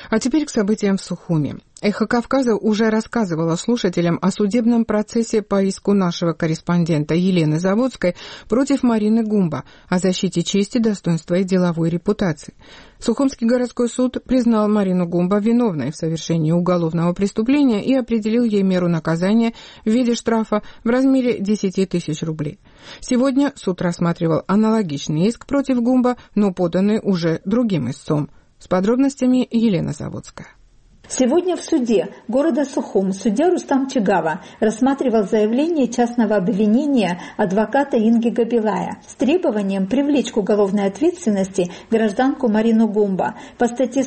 А теперь к событиям в Сухуми. «Эхо Кавказа» уже рассказывала слушателям о судебном процессе по иску нашего корреспондента Елены Заводской против Марины Гумба о защите чести, достоинства и деловой репутации. Сухумский городской суд признал Марину Гумба виновной в совершении уголовного преступления и определил ей меру наказания в виде штрафа в размере 10 тысяч рублей. Сегодня суд рассматривал аналогичный иск против Гумба, но поданный уже другим истцом. С подробностями Елена Заводская. Сегодня в суде города Сухум судья Рустам Чигава рассматривал заявление частного обвинения адвоката Инги Габилая с требованием привлечь к уголовной ответственности гражданку Марину Гумба по статье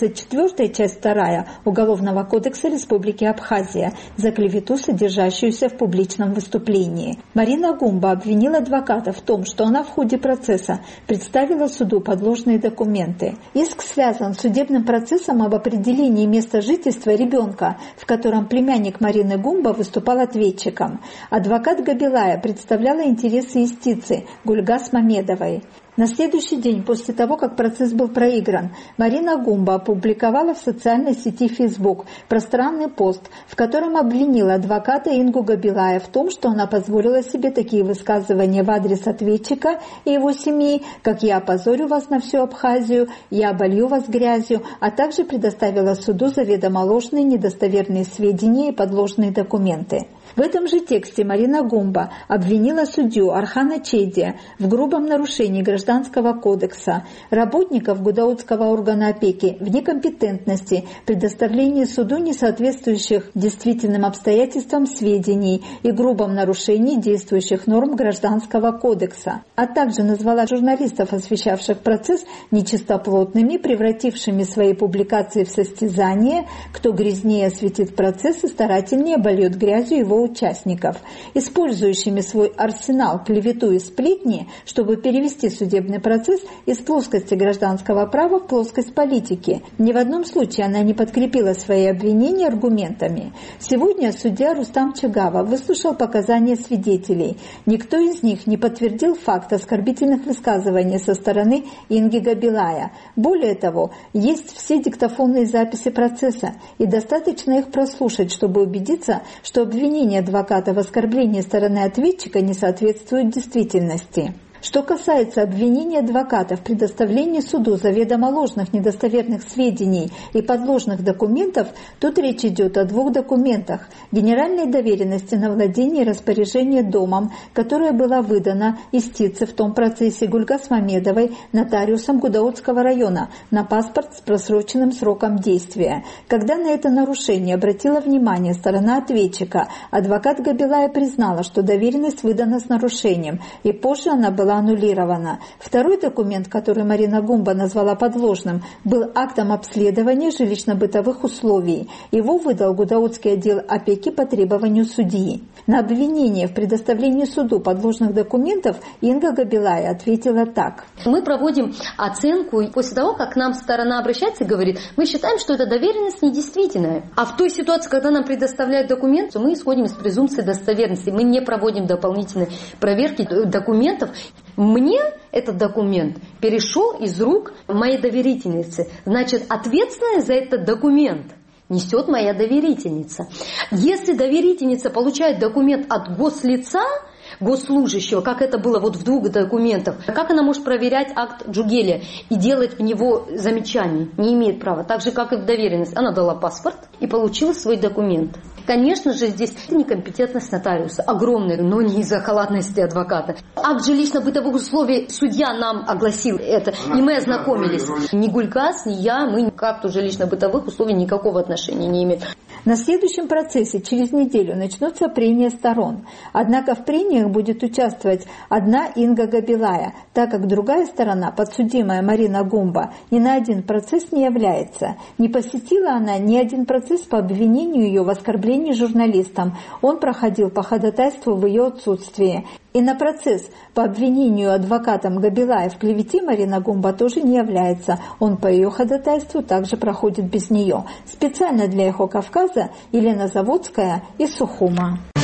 124, часть 2 Уголовного кодекса Республики Абхазия за клевету, содержащуюся в публичном выступлении. Марина Гумба обвинила адвоката в том, что она в ходе процесса представила суду подложные документы. Иск связан с судебным процессом об определении места жительства ребенка, в котором племянник Марины Гумба выступал ответчиком. Адвокат Габилая представляла интересы истицы Гульгас Мамедовой. На следующий день после того, как процесс был проигран, Марина Гумба опубликовала в социальной сети Facebook пространный пост, в котором обвинила адвоката Ингу Габилая в том, что она позволила себе такие высказывания в адрес ответчика и его семьи, как «я опозорю вас на всю Абхазию», «я оболью вас грязью», а также предоставила суду заведомо ложные недостоверные сведения и подложные документы. В этом же тексте Марина Гумба обвинила судью Архана Чедия в грубом нарушении Гражданского кодекса, работников Гудаутского органа опеки в некомпетентности, предоставлении суду несоответствующих действительным обстоятельствам сведений и грубом нарушении действующих норм Гражданского кодекса, а также назвала журналистов, освещавших процесс, нечистоплотными, превратившими свои публикации в состязание, кто грязнее осветит процесс и старательнее обольет грязью его участников, использующими свой арсенал клевету и сплетни, чтобы перевести судебный процесс из плоскости гражданского права в плоскость политики. Ни в одном случае она не подкрепила свои обвинения аргументами. Сегодня судья Рустам Чигава выслушал показания свидетелей. Никто из них не подтвердил факт оскорбительных высказываний со стороны Инги Габилая. Более того, есть все диктофонные записи процесса, и достаточно их прослушать, чтобы убедиться, что обвинение адвоката в оскорблении стороны ответчика не соответствует действительности. Что касается обвинения адвоката в предоставлении суду заведомо ложных недостоверных сведений и подложных документов, тут речь идет о двух документах: генеральной доверенности на владение и распоряжение домом, которая была выдана истице в том процессе Гульгас Мамедовой нотариусом Гудаутского района на паспорт с просроченным сроком действия. Когда на это нарушение обратила внимание сторона ответчика, адвокат Габилая признала, что доверенность выдана с нарушением, и позже она была аннулирована. Второй документ, который Марина Гумба назвала подложным, был актом обследования жилищно-бытовых условий. Его выдал Гудаутский отдел опеки по требованию судьи. На обвинение в предоставлении суду подложных документов Инга Габилая ответила так. Мы проводим оценку после того, как к нам сторона обращается и говорит: мы считаем, что эта доверенность недействительная. А в той ситуации, когда нам предоставляют документ, мы исходим из презумпции достоверности. Мы не проводим дополнительной проверки документов. Мне этот документ перешел из рук моей доверительницы. Значит, ответственность за этот документ несет моя доверительница. Если доверительница получает документ от гослица, госслужащего, как это было вот в двух документах, как она может проверять акт Джугеля и делать в него замечания? Не имеет права. Так же, как и в доверенность. Она дала паспорт и получила свой документ. Конечно же, здесь некомпетентность нотариуса огромная, но не из-за халатности адвоката. Акт жилищно-бытовых условий судья нам огласил это, и мы ознакомились. Ни Гульгас, ни я, мы к акту жилищно-бытовых условий никакого отношения не имеем. На следующем процессе через неделю начнутся прения сторон. Однако в прениях будет участвовать одна Инга Габилая, так как другая сторона, подсудимая Марина Гумба, ни на один процесс не является. Не посетила она ни один процесс по обвинению ее в оскорблении журналистам. Он проходил по ходатайству в ее отсутствии. И на процесс по обвинению адвокатом Габилая в клевете Марина Гумба тоже не является. Он по ее ходатайству также проходит без нее. Специально для «Эхо Кавказа» Елена Заводская из Сухума.